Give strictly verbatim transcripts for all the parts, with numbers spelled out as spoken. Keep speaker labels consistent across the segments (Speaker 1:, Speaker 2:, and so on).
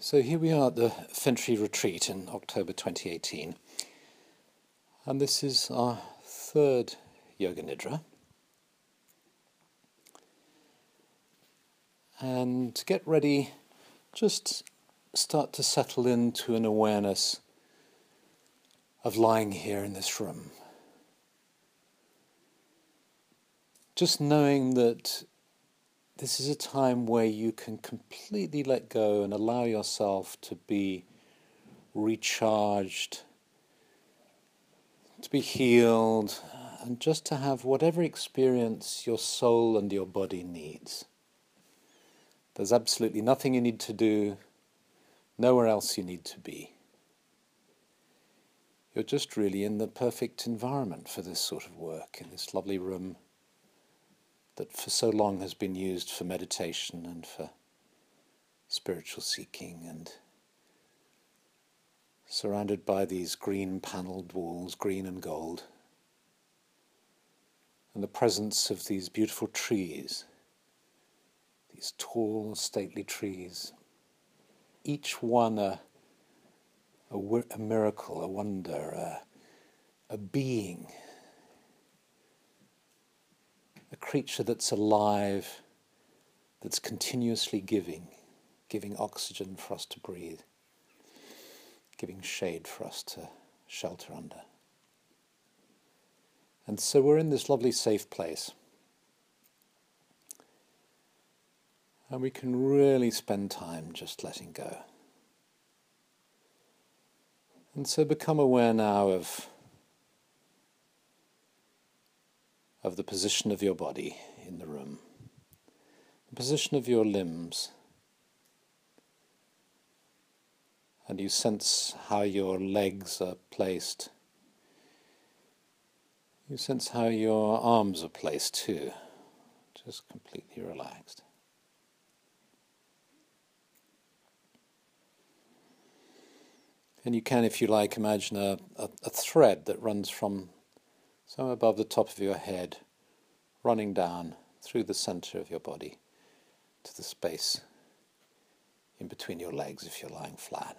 Speaker 1: So here we are at the Finchley Retreat in October twenty eighteen, and this is our third Yoga Nidra. And to get ready, just start to settle into an awareness of lying here in this room. Just knowing that this is a time where you can completely let go and allow yourself to be recharged, to be healed, and just to have whatever experience your soul and your body needs. There's absolutely nothing you need to do, nowhere else you need to be. You're just really in the perfect environment for this sort of work, in this lovely room that for so long has been used for meditation and for spiritual seeking, and surrounded by these green panelled walls, green and gold, and the presence of these beautiful trees, these tall, stately trees, each one a, a, a miracle, a wonder, a, a being, a creature that's alive, that's continuously giving, giving oxygen for us to breathe, giving shade for us to shelter under. And so we're in this lovely safe place, and we can really spend time just letting go. And so become aware now of of the position of your body in the room, the position of your limbs, and you sense how your legs are placed. You sense how your arms are placed too, just completely relaxed. And you can, if you like, imagine a, a, a thread that runs from somewhere above the top of your head, running down through the center of your body to the space in between your legs if you're lying flat.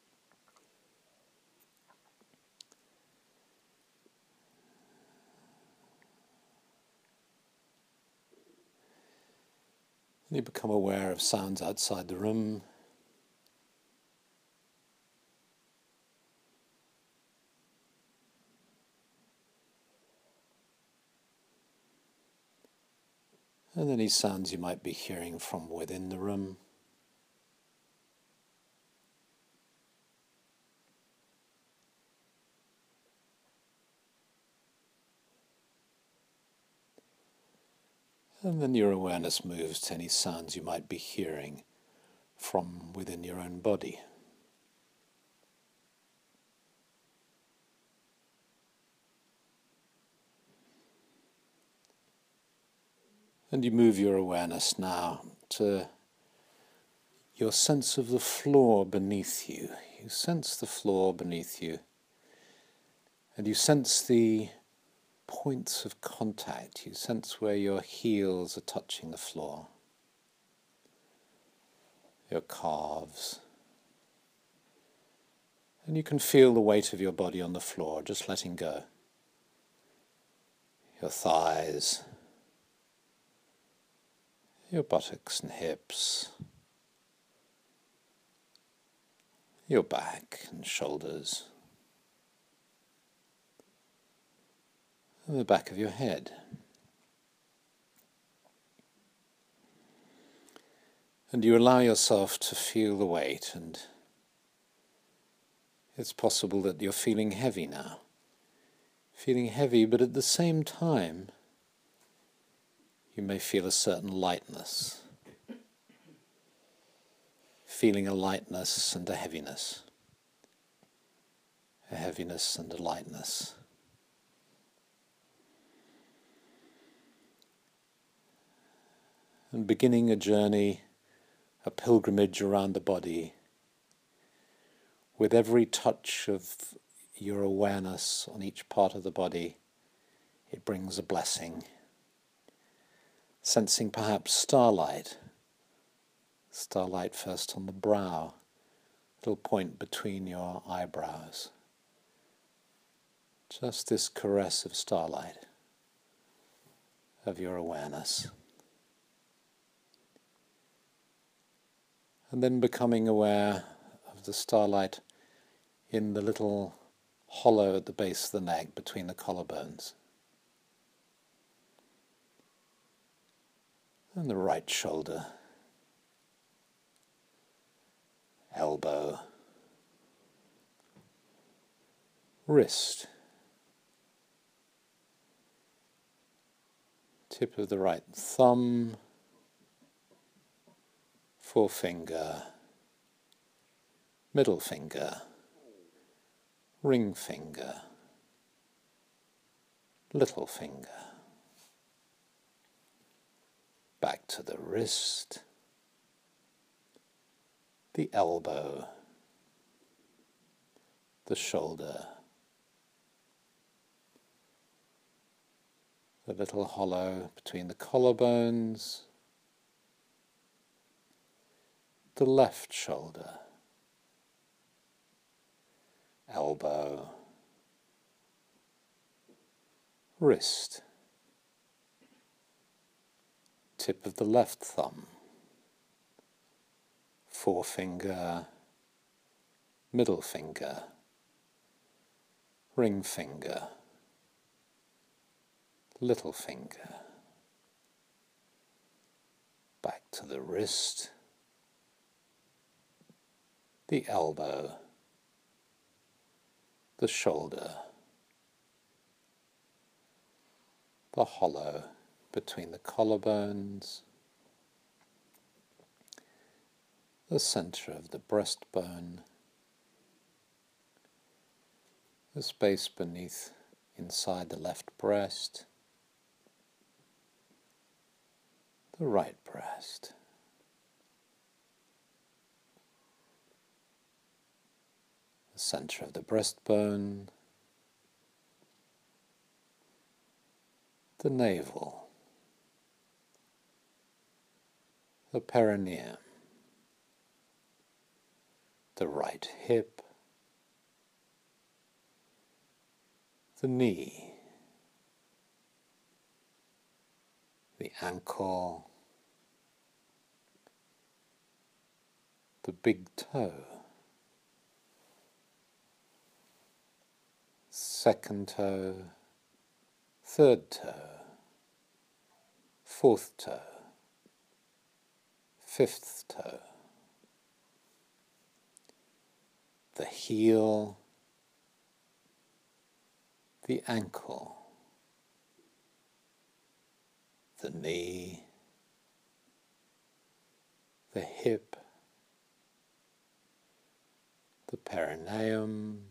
Speaker 1: And you become aware of sounds outside the room. And any sounds you might be hearing from within the room. And then your awareness moves to any sounds you might be hearing from within your own body. And you move your awareness now to your sense of the floor beneath you. You sense the floor beneath you, and you sense the points of contact. You sense where your heels are touching the floor, your calves. And you can feel the weight of your body on the floor, just letting go. Your thighs, your buttocks and hips, your back and shoulders, and the back of your head. And you allow yourself to feel the weight, and it's possible that you're feeling heavy now. Feeling heavy, but at the same time, you may feel a certain lightness. Feeling a lightness and a heaviness. A heaviness and a lightness. And beginning a journey, a pilgrimage around the body, with every touch of your awareness on each part of the body, it brings a blessing. Sensing perhaps starlight, starlight first on the brow, little point between your eyebrows. Just this caress of starlight, of your awareness. And then becoming aware of the starlight in the little hollow at the base of the neck between the collarbones. And the right shoulder, elbow, wrist, tip of the right thumb, forefinger, middle finger, ring finger, little finger, back to the wrist, the elbow, the shoulder, the little hollow between the collarbones, the left shoulder, elbow, wrist, tip of the left thumb, forefinger, middle finger, ring finger, little finger, back to the wrist, the elbow, the shoulder, the hollow between the collarbones, the center of the breastbone, the space beneath, inside the left breast, the right breast, the center of the breastbone, the navel, the perineum, the right hip, the knee, the ankle, the big toe, second toe, third toe, fourth toe, fifth toe, the heel, the ankle, the knee, the hip, the perineum,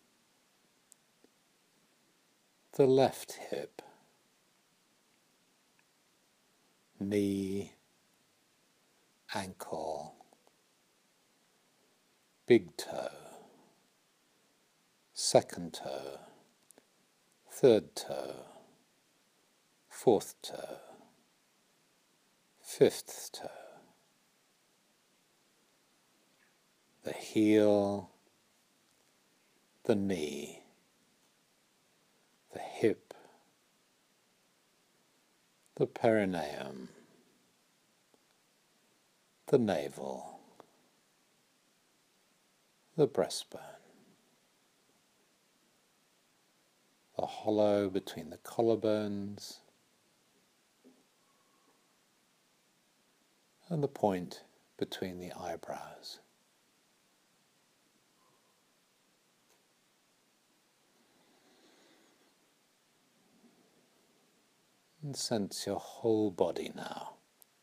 Speaker 1: the left hip, knee, ankle, big toe, second toe, third toe, fourth toe, fifth toe, the heel, the knee, the hip, the perineum, the navel, the breastbone, the hollow between the collarbones, and the point between the eyebrows. And sense your whole body now.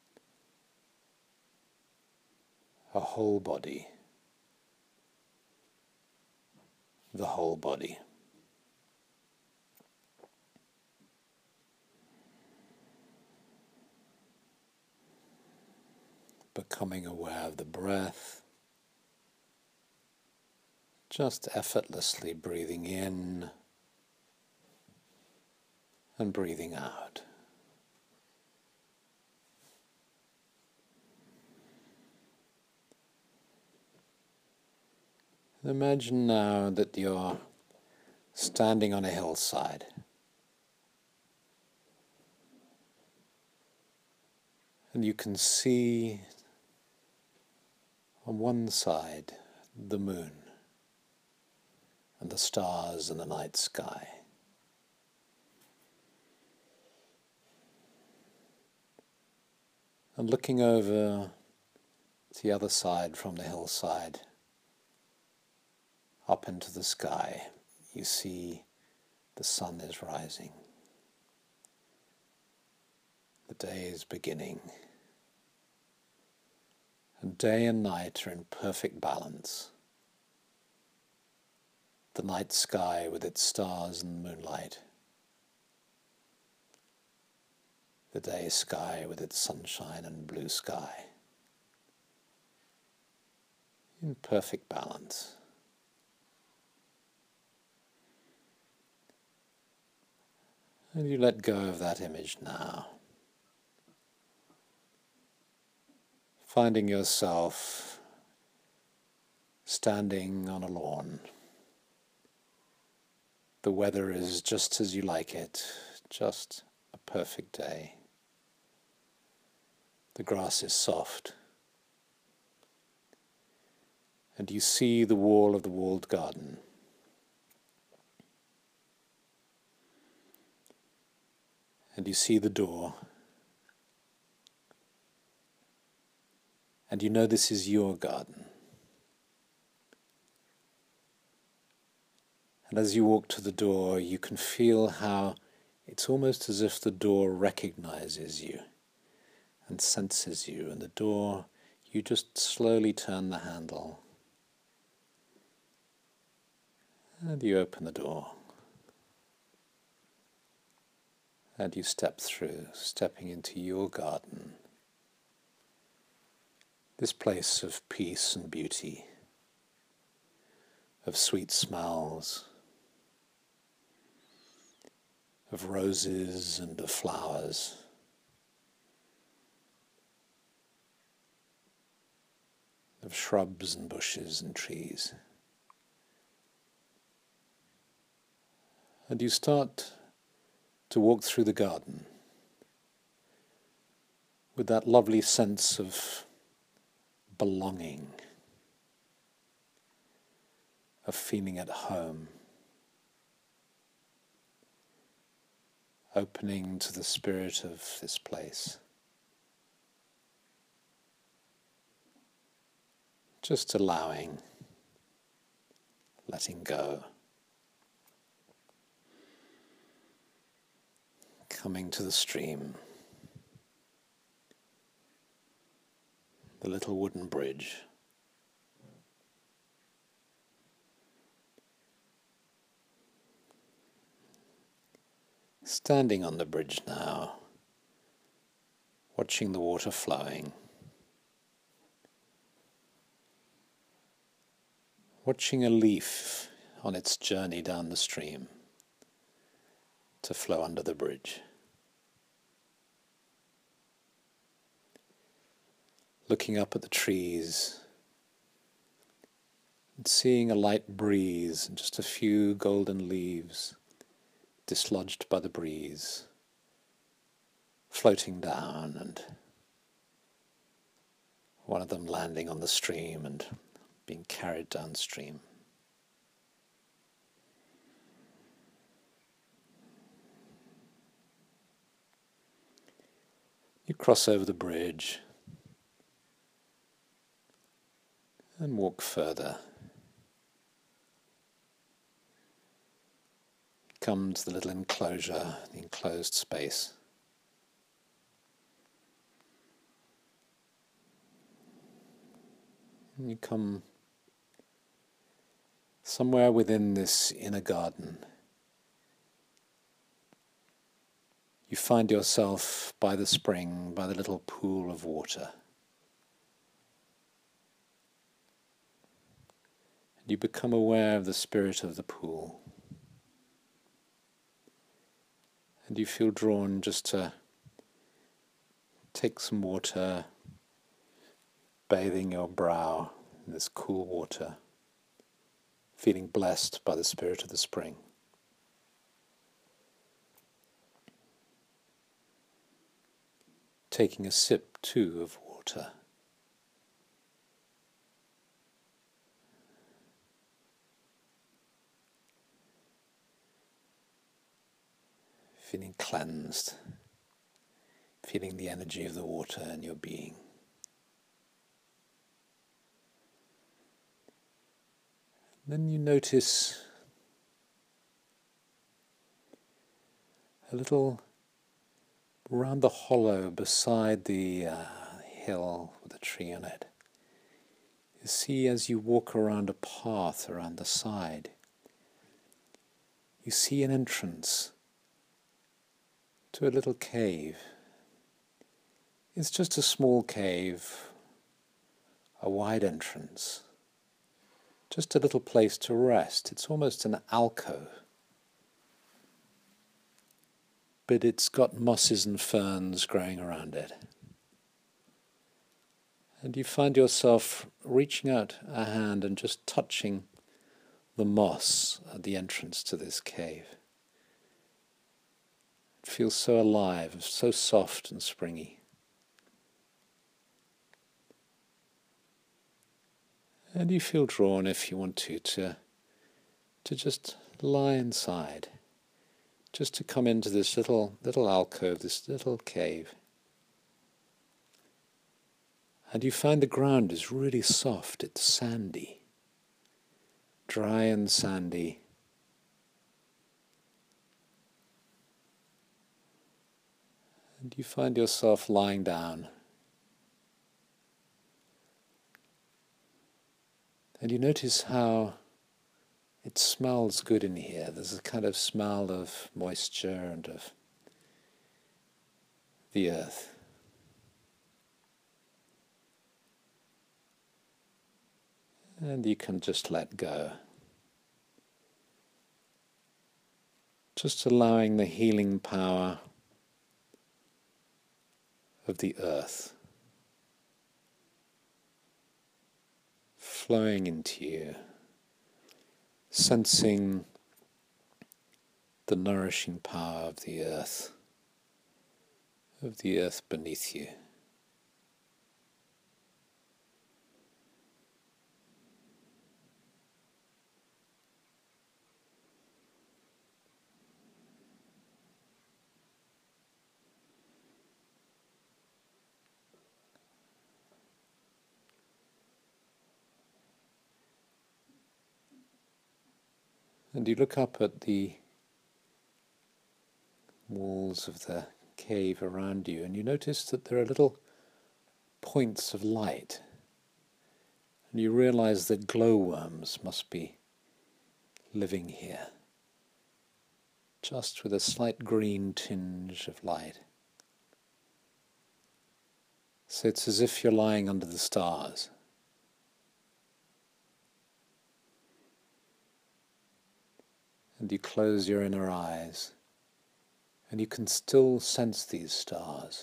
Speaker 1: A whole body. The whole body. Becoming aware of the breath. Just effortlessly breathing in and breathing out. Imagine now that you're standing on a hillside. And you can see on one side the moon and the stars in the night sky. And looking over to the other side from the hillside, up into the sky, you see the sun is rising. The day is beginning. And day and night are in perfect balance. The night sky with its stars and moonlight. The day sky with its sunshine and blue sky. In perfect balance. And you let go of that image now. Finding yourself standing on a lawn. The weather is just as you like it, just a perfect day. The grass is soft. And you see the wall of the walled garden. And you see the door. And you know this is your garden. And as you walk to the door, you can feel how it's almost as if the door recognizes you and senses you. And the door, you just slowly turn the handle. And you open the door. And you step through, stepping into your garden. This place of peace and beauty, of sweet smells, of roses and of flowers, of shrubs and bushes and trees. And you start to walk through the garden with that lovely sense of belonging, of feeling at home, opening to the spirit of this place. Just allowing, letting go. Coming to the stream, the little wooden bridge. Standing on the bridge now, watching the water flowing, watching a leaf on its journey down the stream to flow under the bridge. Looking up at the trees and seeing a light breeze and just a few golden leaves dislodged by the breeze, floating down, and one of them landing on the stream and being carried downstream. You cross over the bridge and walk further. Come to the little enclosure, the enclosed space. And you come somewhere within this inner garden. You find yourself by the spring, by the little pool of water. You become aware of the spirit of the pool. And you feel drawn just to take some water, bathing your brow in this cool water, feeling blessed by the spirit of the spring. Taking a sip too of water. Feeling cleansed, feeling the energy of the water in your being. Then you notice a little, round the hollow beside the uh, hill with a tree on it. You see, as you walk around a path around the side, you see an entrance to a little cave. It's just a small cave, a wide entrance, just a little place to rest. It's almost an alcove, but it's got mosses and ferns growing around it. And you find yourself reaching out a hand and just touching the moss at the entrance to this cave. It feels so alive, so soft and springy. And you feel drawn, if you want to, to, to just lie inside, just to come into this little, little alcove, this little cave. And you find the ground is really soft, it's sandy, dry and sandy. And you find yourself lying down. And you notice how it smells good in here. There's a kind of smell of moisture and of the earth. And you can just let go. Just allowing the healing power of the earth flowing into you, sensing the nourishing power of the earth, of the earth beneath you. And you look up at the walls of the cave around you, and you notice that there are little points of light. And you realize that glowworms must be living here, just with a slight green tinge of light. So it's as if you're lying under the stars. And you close your inner eyes, and you can still sense these stars.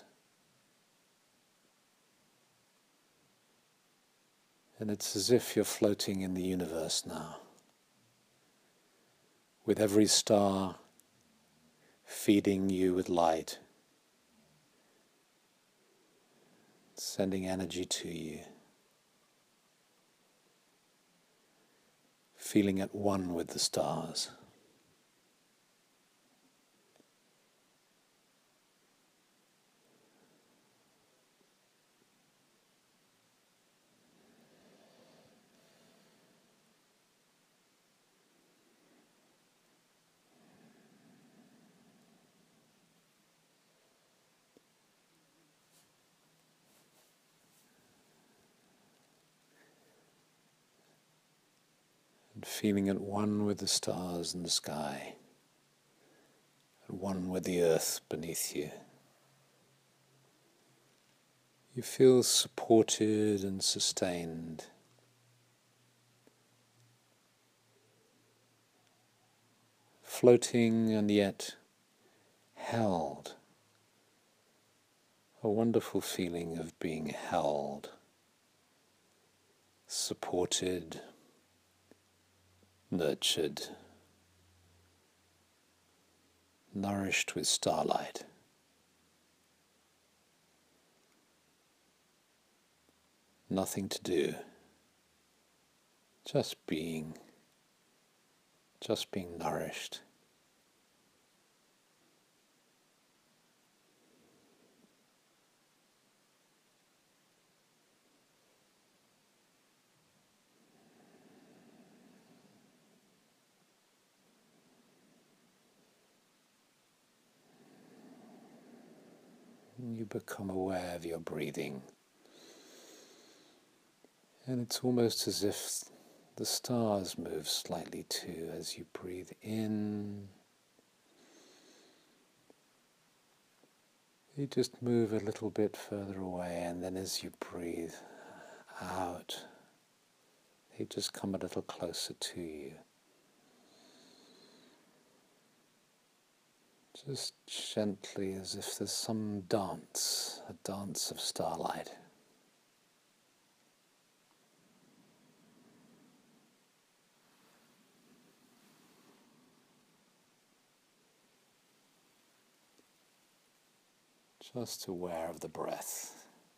Speaker 1: And it's as if you're floating in the universe now, with every star feeding you with light, sending energy to you, feeling at one with the stars. And feeling at one with the stars in the sky, at one with the earth beneath you. You feel supported and sustained. Floating and yet held. A wonderful feeling of being held, supported, nurtured, nourished with starlight. Nothing to do, just being, just being nourished. You become aware of your breathing, and it's almost as if the stars move slightly too as you breathe in. You just move a little bit further away, and then as you breathe out, they just come a little closer to you. Just gently, as if there's some dance, a dance of starlight. Just aware of the breath.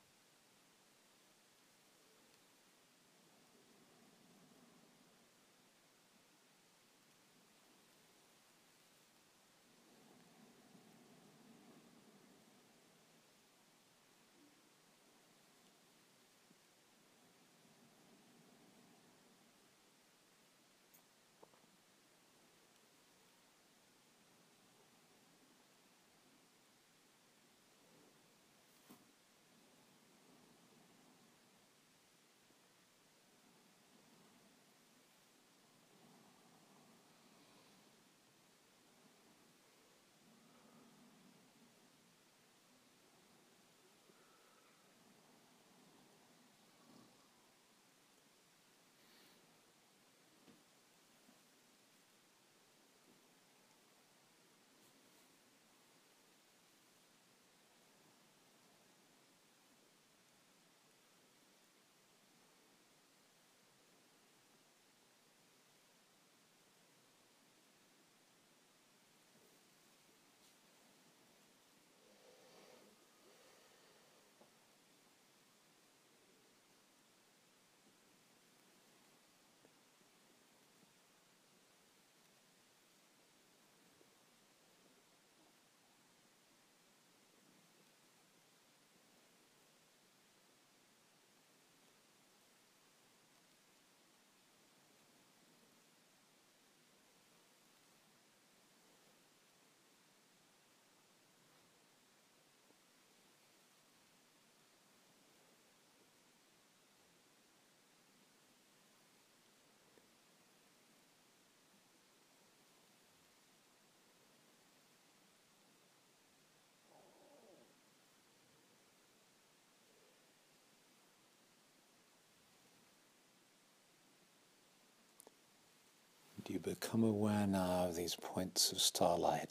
Speaker 1: You become aware now of these points of starlight,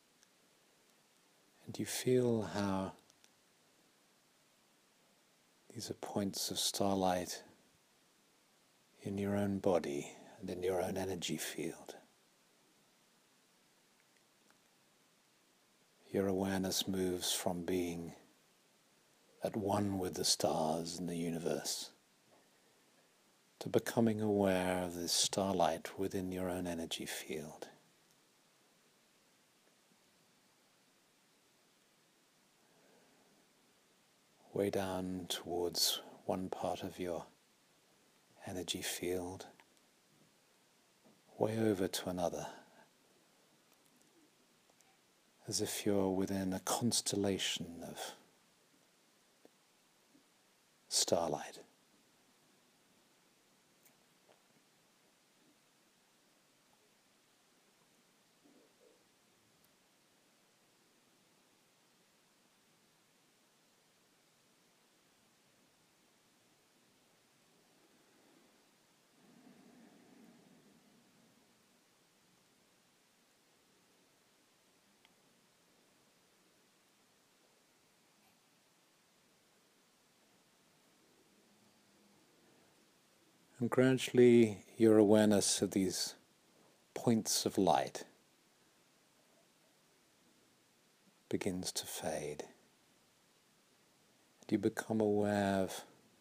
Speaker 1: and you feel how these are points of starlight in your own body and in your own energy field. Your awareness moves from being at one with the stars and the universe to becoming aware of this starlight within your own energy field. Way down towards one part of your energy field, way over to another, as if you're within a constellation of starlight. And gradually your awareness of these points of light begins to fade. You become aware of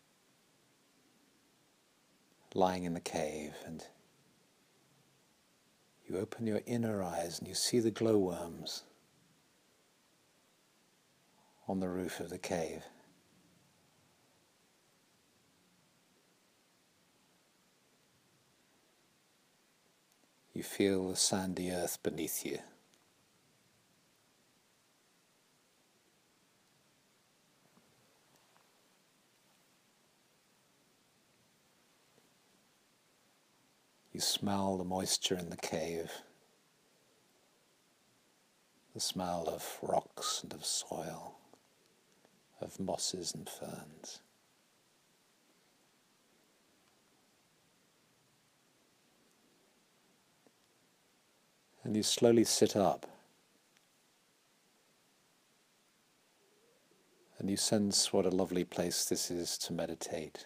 Speaker 1: lying in the cave, and you open your inner eyes and you see the glowworms on the roof of the cave. You feel the sandy earth beneath you. You smell the moisture in the cave, the smell of rocks and of soil, of mosses and ferns. And you slowly sit up, and you sense what a lovely place this is to meditate,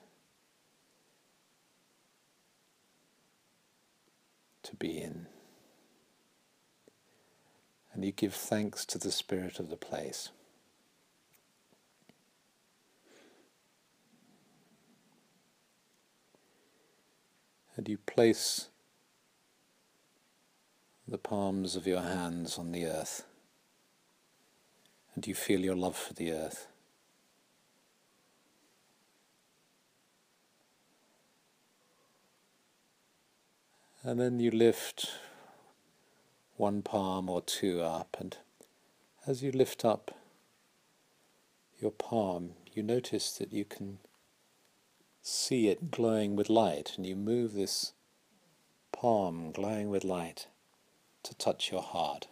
Speaker 1: to be in. And you give thanks to the spirit of the place. And you place the palms of your hands on the earth, and you feel your love for the earth. And then you lift one palm or two up, and as you lift up your palm, you notice that you can see it glowing with light, and you move this palm glowing with light to touch your heart.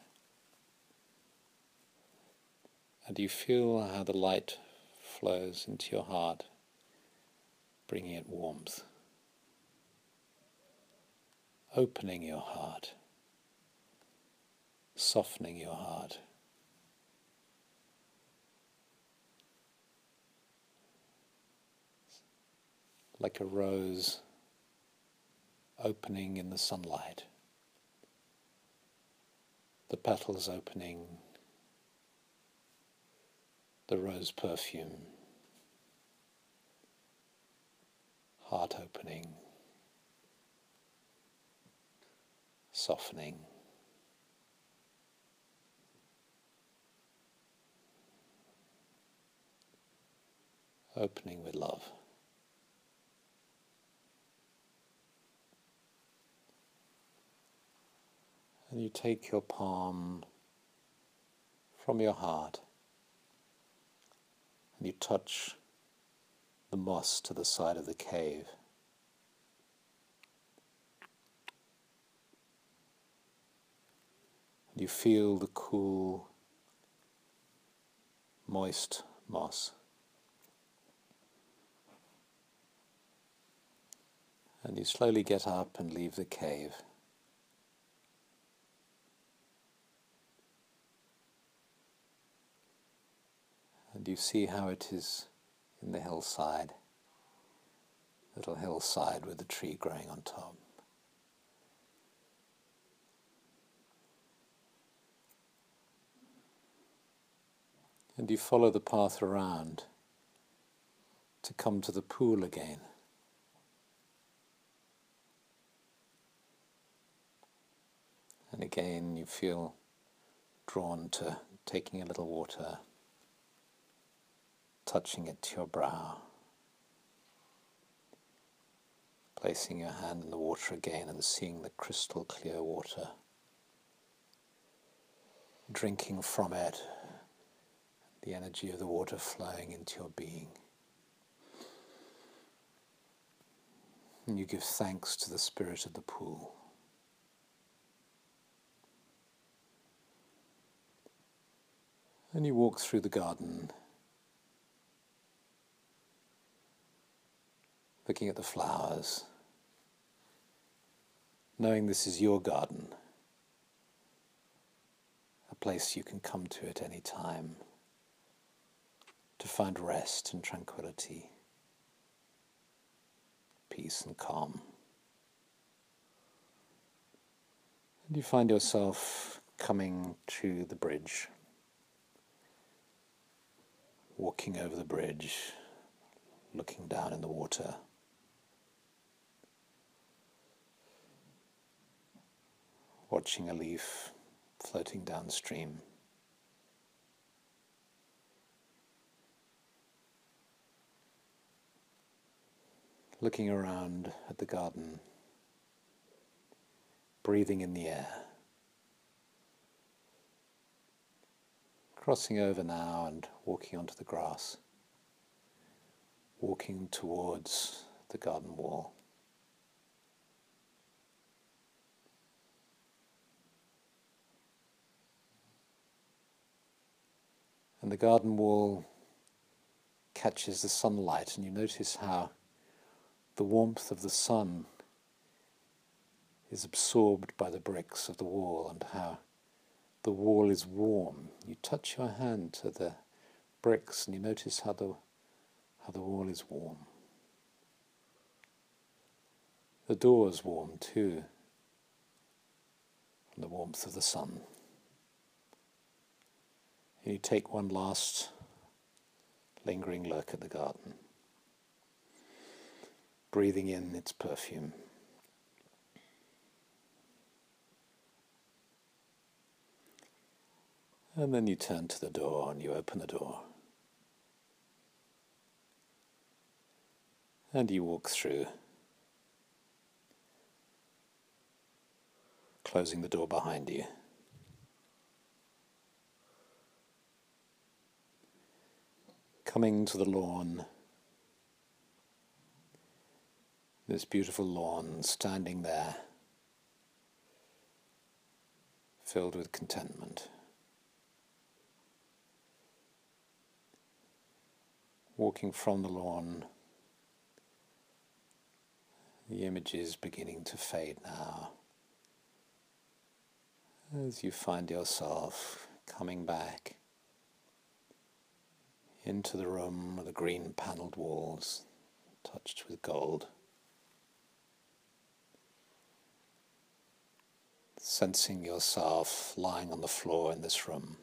Speaker 1: And you feel how the light flows into your heart, bringing it warmth, opening your heart, softening your heart. Like a rose opening in the sunlight, the petals opening, the rose perfume, heart opening, softening. Opening with love. And you take your palm from your heart and you touch the moss to the side of the cave. And you feel the cool, moist moss. And you slowly get up and leave the cave. And you see how it is in the hillside, little hillside with a tree growing on top. And you follow the path around to come to the pool again. And again you feel drawn to taking a little water, touching it to your brow, placing your hand in the water again and seeing the crystal clear water, drinking from it, the energy of the water flowing into your being. And you give thanks to the spirit of the pool. And you walk through the garden, looking at the flowers, knowing this is your garden, a place you can come to at any time to find rest and tranquility, peace and calm. You find yourself coming to the bridge, walking over the bridge, looking down in the water. Watching a leaf floating downstream. Looking around at the garden, breathing in the air. Crossing over now and walking onto the grass, walking towards the garden wall. And the garden wall catches the sunlight, and you notice how the warmth of the sun is absorbed by the bricks of the wall, and how the wall is warm. You touch your hand to the bricks and you notice how the how the wall is warm. The door is warm too, from the warmth of the sun. And you take one last lingering look at the garden, breathing in its perfume. And then you turn to the door and you open the door. And you walk through, closing the door behind you. Coming to the lawn, this beautiful lawn standing there, filled with contentment. Walking from the lawn, the image is beginning to fade now, as you find yourself coming back into the room with the green panelled walls touched with gold. Sensing yourself lying on the floor in this room.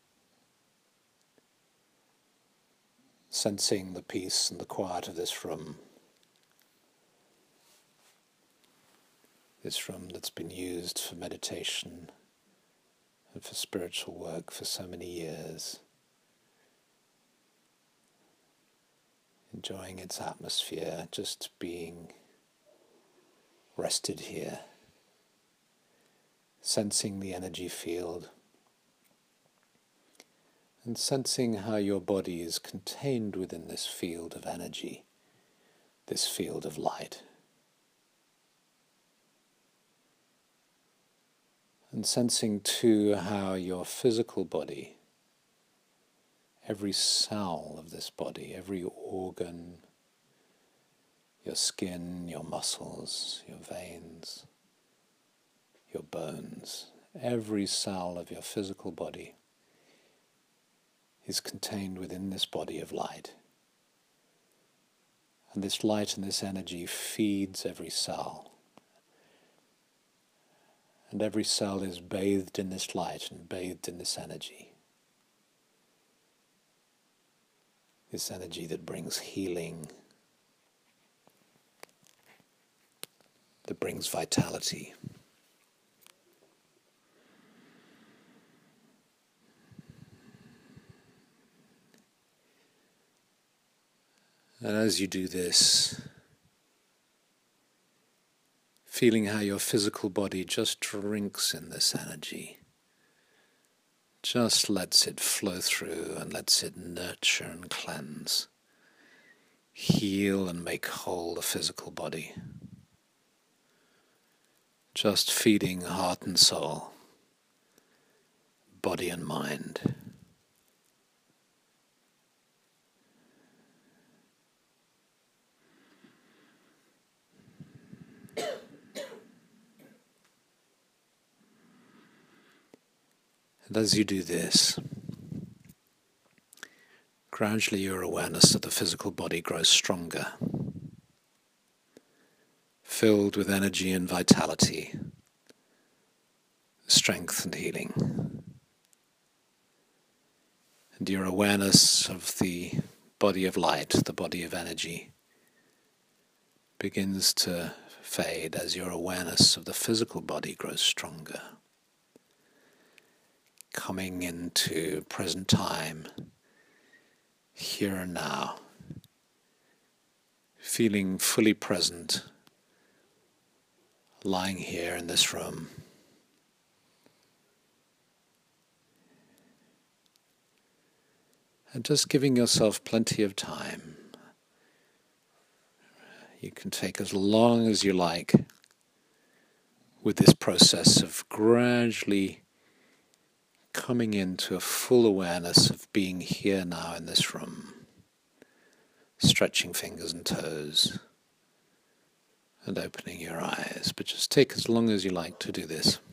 Speaker 1: Sensing the peace and the quiet of this room. This room that's been used for meditation and for spiritual work for so many years. Enjoying its atmosphere, just being rested here. Sensing the energy field. And sensing how your body is contained within this field of energy, this field of light. And sensing too how your physical body, every cell of this body, every organ, your skin, your muscles, your veins, your bones, every cell of your physical body is contained within this body of light. And this light and this energy feeds every cell. And every cell is bathed in this light and bathed in this energy. This energy that brings healing, that brings vitality. And as you do this, feeling how your physical body just drinks in this energy, just lets it flow through and lets it nurture and cleanse, heal and make whole the physical body. Just feeding heart and soul, body and mind. And as you do this, gradually your awareness of the physical body grows stronger, filled with energy and vitality, strength and healing. And your awareness of the body of light, the body of energy, begins to fade as your awareness of the physical body grows stronger. Coming into present time, here and now, feeling fully present, lying here in this room. And just giving yourself plenty of time. You can take as long as you like with this process of gradually coming into a full awareness of being here now in this room, stretching fingers and toes and opening your eyes. But just take as long as you like to do this.